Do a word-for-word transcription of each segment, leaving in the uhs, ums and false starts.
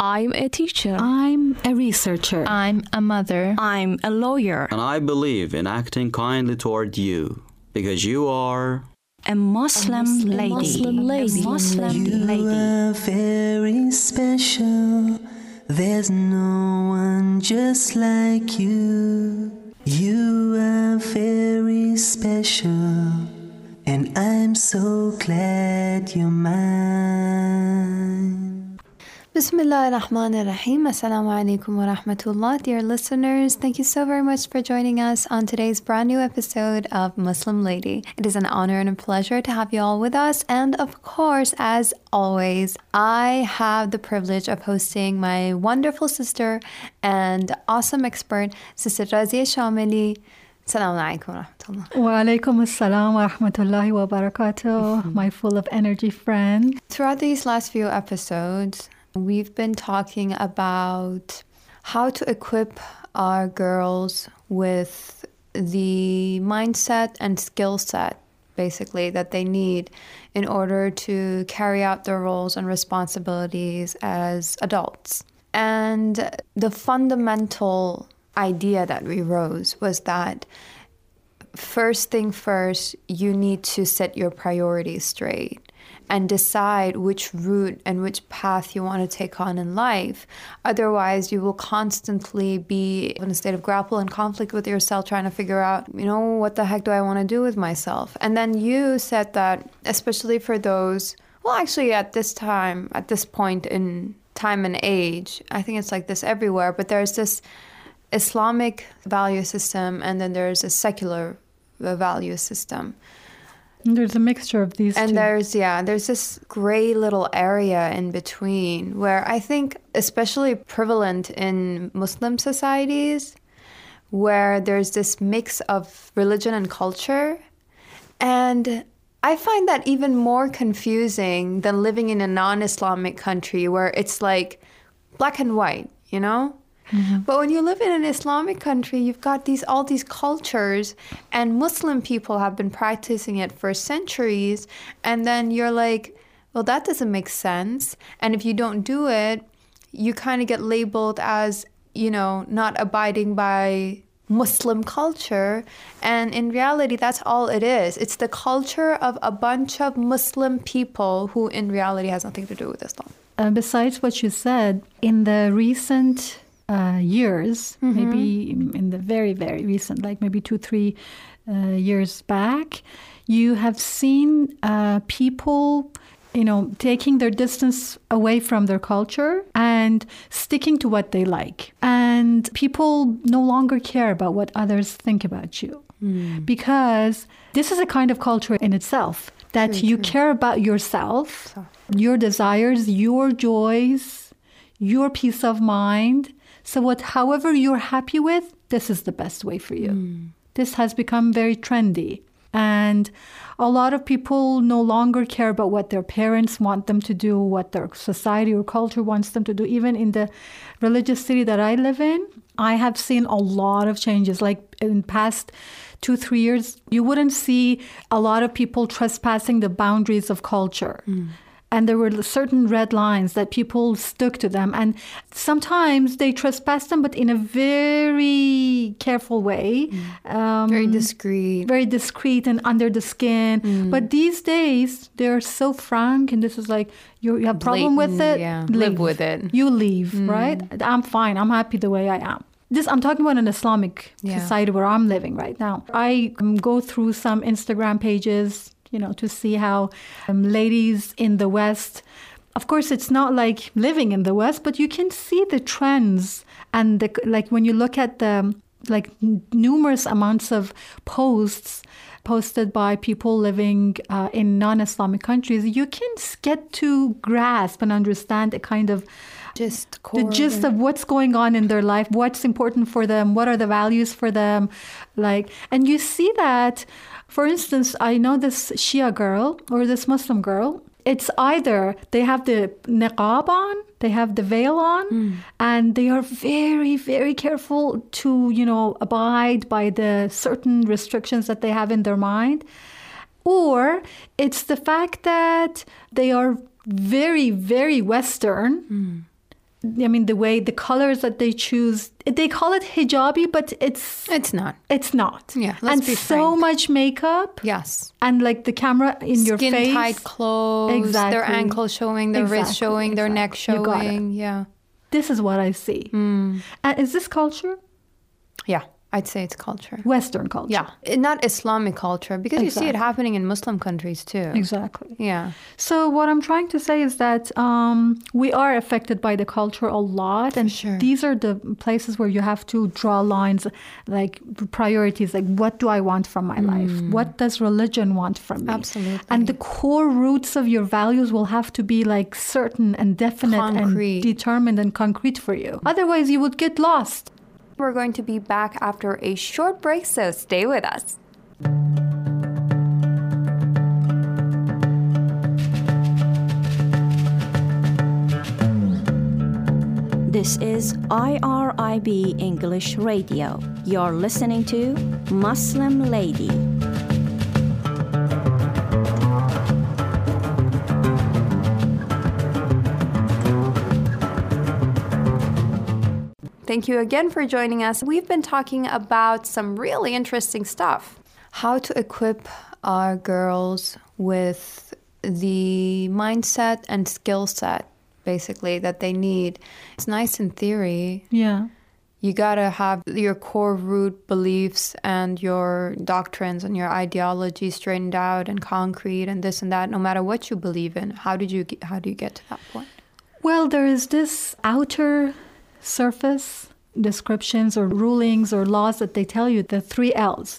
I'm a teacher. I'm a researcher. I'm a mother. I'm a lawyer. And I believe in acting kindly toward you, because you are a Muslim, a Muslim lady. Muslim lady. A Muslim you lady. You are very special. There's no one just like you. You are very special, and I'm so glad you're mine. Bismillah ar-Rahman ar-Rahim. Assalamu alaikum wa rahmatullah. Dear listeners, thank you so very much for joining us on today's brand new episode of Muslim Lady. It is an honor and a pleasure to have you all with us. And of course, as always, I have the privilege of hosting my wonderful sister and awesome expert, Sister Razia Shamili. Assalamu alaikum wa rahmatullah. Wa alaikum assalam wa rahmatullahi wa barakatuh, my full of energy friend. Throughout these last few episodes, we've been talking about how to equip our girls with the mindset and skill set, basically, that they need in order to carry out their roles and responsibilities as adults. And the fundamental idea that we rose was that first thing first, you need to set your priorities straight and decide which route and which path you want to take on in life. Otherwise, you will constantly be in a state of grapple and conflict with yourself, trying to figure out, you know, what the heck do I want to do with myself? And then you said that, especially for those, well, actually at this time, at this point in time and age, I think it's like this everywhere, but there's this Islamic value system and then there's a secular value system. There's a mixture of these and two. there's, yeah, there's this gray little area in between where I think especially prevalent in Muslim societies where there's this mix of religion and culture. And I find that even more confusing than living in a non-Islamic country where it's like black and white, you know? Mm-hmm. But when you live in an Islamic country, you've got these all these cultures, and Muslim people have been practicing it for centuries. And then you're like, well, that doesn't make sense. And if you don't do it, you kind of get labeled as, you know, not abiding by Muslim culture. And in reality, that's all it is. It's the culture of a bunch of Muslim people who in reality has nothing to do with Islam. Uh, besides what you said, in the recent Uh, years, mm-hmm. maybe in the very, very recent, like maybe two, three uh, years back, you have seen uh, people, you know, taking their distance away from their culture and sticking to what they like. And people no longer care about what others think about you. Mm. Because this is a kind of culture in itself, that true, you true. care about yourself, so. your desires, your joys, your peace of mind. So what, however you're happy with, this is the best way for you. Mm. This has become very trendy. And a lot of people no longer care about what their parents want them to do, what their society or culture wants them to do. Even in the religious city that I live in, I have seen a lot of changes. Like in past two, three years, you wouldn't see a lot of people trespassing the boundaries of culture. Mm. And there were certain red lines that people stuck to them. And sometimes they trespassed them, but in a very careful way. Mm. Um, very discreet. Very discreet and under the skin. Mm. But these days, they're so frank. And this is like, you, you have a problem with it? Yeah. Leave. Live with it. You leave, mm. right? I'm fine. I'm happy the way I am. This, I'm talking about an Islamic yeah. society where I'm living right now. I um, go through some Instagram pages, you know, to see how um, ladies in the West, of course, it's not like living in the West, but you can see the trends. And the, like when you look at the like n- numerous amounts of posts posted by people living uh, in non-Islamic countries, you can get to grasp and understand a kind of Just the gist of what's going on in their life, what's important for them, what are the values for them, like, and you see that. For instance, I know this Shia girl or this Muslim girl. It's either they have the niqab on, they have the veil on, mm. and they are very, very careful to, you know, abide by the certain restrictions that they have in their mind. Or it's the fact that they are very, very Western. Mm. I mean, the way, the colors that they choose, they call it hijabi, but it's It's not. it's not. Yeah, let's and be so frank. much makeup. Yes. And like the camera in your face. Skin tight clothes, Exactly. their ankle showing, their wrist Exactly, showing, their neck exactly. You got it. showing. Yeah. This is what I see. Mm. And is this culture? Yeah, I'd say it's culture. Western culture. Yeah, it- not Islamic culture, because you see it Exactly. happening in Muslim countries too. Exactly. Yeah. So what I'm trying to say is that um, we are affected by the culture a lot, and sure. these are the places where you have to draw lines, like priorities. Like, what do I want from my life? What does religion want from me? Absolutely. And the core roots of your values will have to be like certain and definite Concrete. and determined and concrete for you. Otherwise, you would get lost. We're going to be back after a short break, so stay with us. This is I R I B English Radio. You're listening to Muslim Lady. Thank you again for joining us. We've been talking about some really interesting stuff. How to equip our girls with the mindset and skill set, basically, that they need. It's nice in theory. Yeah. You gotta have your core root beliefs and your doctrines and your ideology straightened out and concrete and this and that, no matter what you believe in. How did you get, how do you get to that point? Well, there is this outer surface descriptions or rulings or laws that they tell you, the three L's.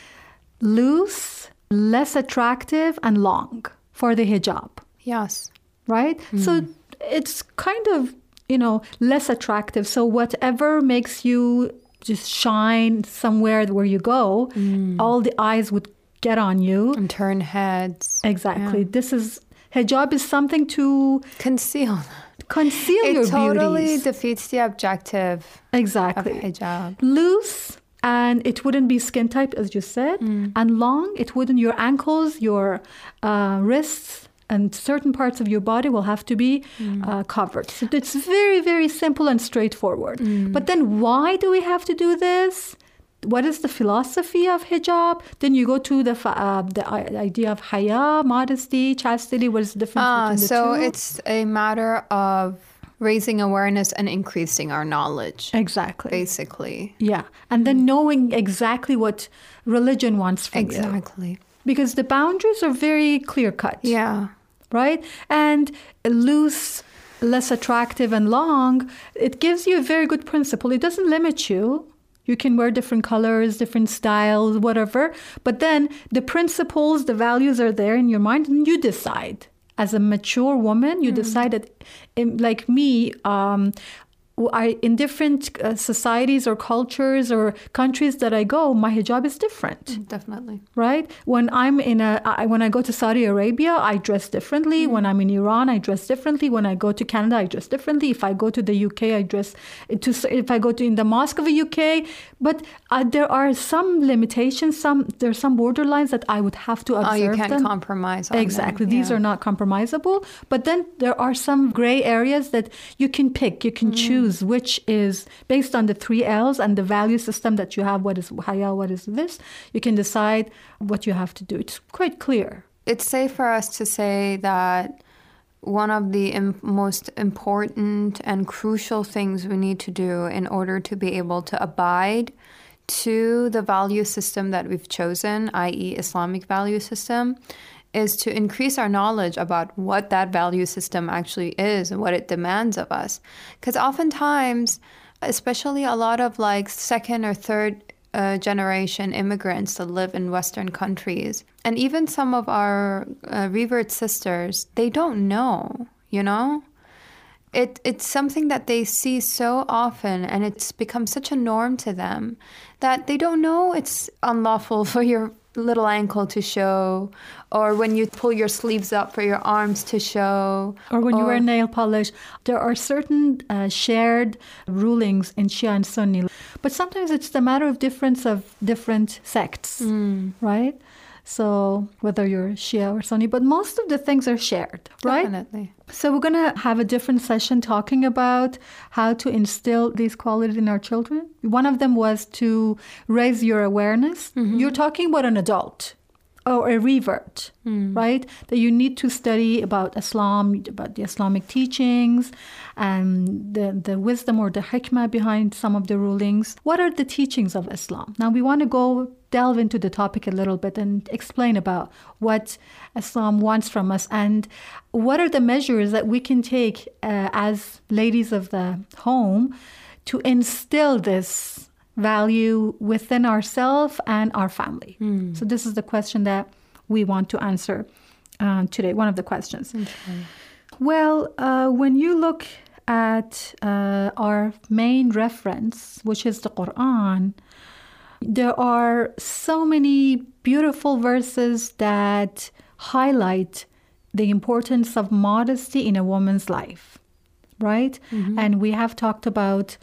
Loose, less attractive, and long for the hijab, Yes. right? So it's kind of, you know, less attractive. So whatever makes you just shine somewhere where you go, all the eyes would get on you. And turn heads. Exactly. Yeah. This is, hijab is something to Conceal. conceal It your totally beauties. defeats the objective of Exactly. hijab. Loose, and it wouldn't be skin tight, as you said. And long, it wouldn't, your ankles, your uh, wrists, and certain parts of your body will have to be uh, covered. So it's very, very simple and straightforward. But then why do we have to do this? What is the philosophy of hijab? Then you go to the fa- uh, the i- idea of haya, modesty, chastity. What is the difference Ah, between the so two? it's a matter of raising awareness and increasing our knowledge, Exactly. basically. Yeah. And then knowing exactly what religion wants from you. Exactly. Because the boundaries are very clear cut. Yeah. Right? And loose, less attractive, and long, it gives you a very good principle. It doesn't limit you. You can wear different colors, different styles, whatever. But then the principles, the values are there in your mind, and you decide. As a mature woman, you decide that, in- like me, um, I, in different uh, societies or cultures or countries that I go, my hijab is different. Definitely. Right? When I'm in a, I, when I go to Saudi Arabia, I dress differently. When I'm in Iran, I dress differently. When I go to Canada, I dress differently. If I go to the U K, I dress to. If I go to in the mosque of the U K, but uh, there are some limitations. Some there are some borderlines that I would have to observe. Oh, you can't them. compromise on them. Exactly. These Yeah. are not compromisable. But then there are some gray areas that you can pick, you can choose which is based on the three L's and the value system that you have. What is haya, what is this? You can decide what you have to do. It's quite clear. It's safe for us to say that one of the im- most important and crucial things we need to do in order to be able to abide to the value system that we've chosen, that is Islamic value system, is to increase our knowledge about what that value system actually is and what it demands of us. Because oftentimes, especially a lot of like second or third uh, generation immigrants that live in Western countries, and even some of our uh, revert sisters, they don't know, you know? It, it's something that they see so often, and it's become such a norm to them that they don't know it's unlawful for your little ankle to show, or when you pull your sleeves up for your arms to show. Or when you wear nail polish. There are certain uh, shared rulings in Shia and Sunni. But sometimes it's the matter of difference of different sects, right? So whether you're Shia or Sunni, but most of the things are shared, right? Definitely. So we're going to have a different session talking about how to instill these qualities in our children. One of them was to raise your awareness. Mm-hmm. You're talking about an adult or a revert, mm. right? That you need to study about Islam, about the Islamic teachings and the, the wisdom or the hikmah behind some of the rulings. What are the teachings of Islam? Now we want to go delve into the topic a little bit and explain about what Islam wants from us and what are the measures that we can take uh, as ladies of the home to instill this value within ourselves and our family. Mm. So this is the question that we want to answer um, today, one of the questions. Okay. Well, uh, when you look at uh, our main reference, which is the Quran, there are so many beautiful verses that highlight the importance of modesty in a woman's life, right? Mm-hmm. And we have talked about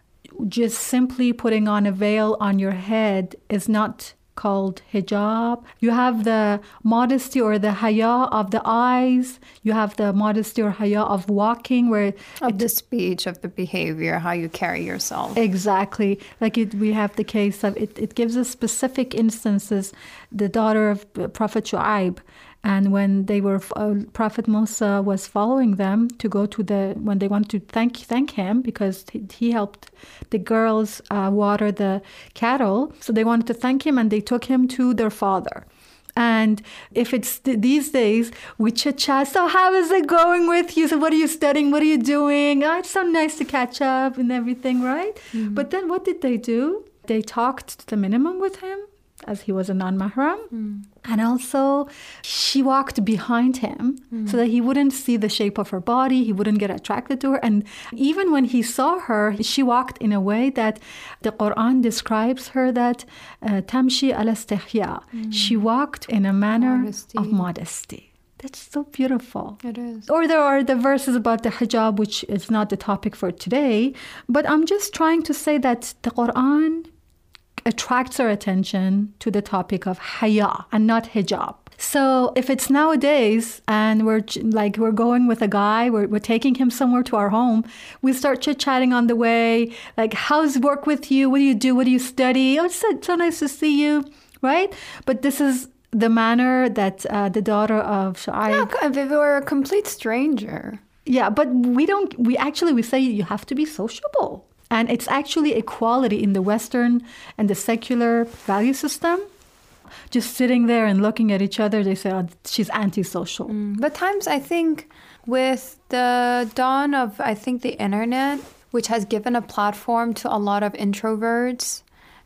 just simply putting on a veil on your head is not called hijab. You have the modesty or the haya of the eyes. You have the modesty or haya of walking, where of it, the speech, of the behavior, how you carry yourself. Exactly. Like it, we have the case of it. It gives us specific instances. The daughter of Prophet Shu'aib. And when they were, uh, Prophet Musa was following them to go to the, when they wanted to thank thank him because he, he helped the girls uh, water the cattle. So they wanted to thank him and they took him to their father. And if it's th- these days, we chit-chat, so how is it going with you? So what are you studying? What are you doing? Oh, it's so nice to catch up and everything, right? Mm-hmm. But then what did they do? They talked to the minimum with him, as he was a non-mahram. Mm. And also, she walked behind him mm. so that he wouldn't see the shape of her body, he wouldn't get attracted to her. And even when he saw her, she walked in a way that the Quran describes her that tamshi ala istihya. She walked in a manner modesty. of modesty. That's so beautiful. It is. Or there are the verses about the hijab, which is not the topic for today. But I'm just trying to say that the Quran attracts our attention to the topic of haya and not hijab. So if it's nowadays and we're like we're going with a guy, we're, we're taking him somewhere to our home, we start chit-chatting on the way, like, how's work with you? What do you do? What do you study? Oh, it's so, so nice to see you, right? But this is the manner that uh, the daughter of Shu'aib... Yeah, if we were a complete stranger. Yeah, but we don't, we actually, we say you have to be sociable. And it's actually a quality in the Western and the secular value system. Just sitting there and looking at each other, they say, oh, she's antisocial. Mm. But times, I think, with the dawn of, I think, the internet, which has given a platform to a lot of introverts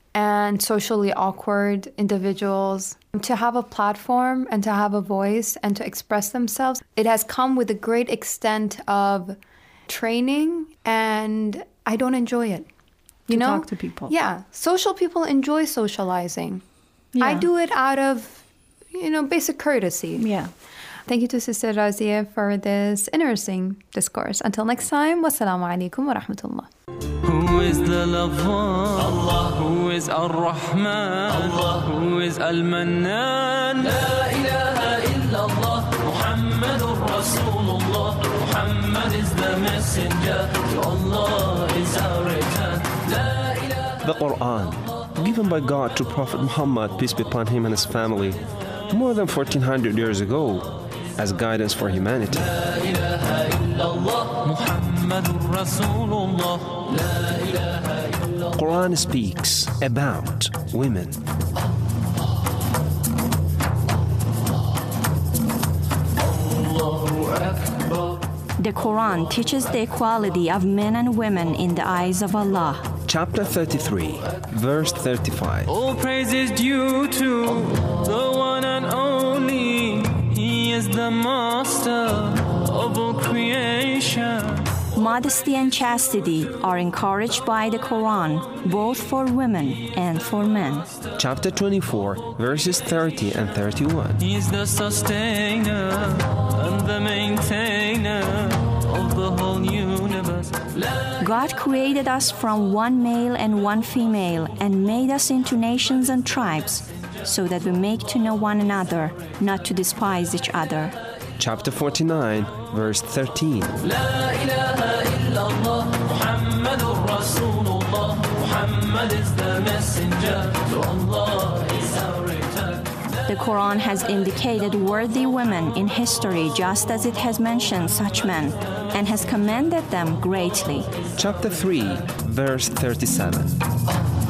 and socially awkward individuals to have a platform and to have a voice and to express themselves, it has come with a great extent of training, and I don't enjoy it. You to know? talk to people. Yeah. Social people enjoy socializing. Yeah. I do it out of, you know, basic courtesy. Yeah. Thank you to Sister Razia for this interesting discourse. Until next time, wassalamu alaikum wa rahmatullah. Who is the lover? Allah. Who is Ar-Rahman? Allah. Who is Al-Mannan? La ilaha illallah. Muhammadur Rasulullah. Muhammad is the messenger. To Allah is our return. La ilaha. The Quran, given by God to Prophet Muhammad, peace be upon him and his family, more than fourteen hundred years ago, as guidance for humanity. La ilaha illallah. Muhammadur Rasulullah. La ilaha illallah. Quran speaks about women. The Quran teaches the equality of men and women in the eyes of Allah. Chapter thirty-three, verse thirty-five. All praise is due to the one and only. He is the master of all creation. Modesty and chastity are encouraged by the Quran, both for women and for men. Chapter twenty-four, verses thirty and thirty-one. He is the sustainer and the maintainer of the whole universe. God created us from one male and one female and made us into nations and tribes. so that we make to know one another, not to despise each other. Chapter forty-nine, verse thirteen. لا إله إلا الله محمد رسول الله Muhammad is the messenger to Allah is our return. The Quran has indicated worthy women in history just as it has mentioned such men, and has commended them greatly. Chapter three, verse thirty-seven.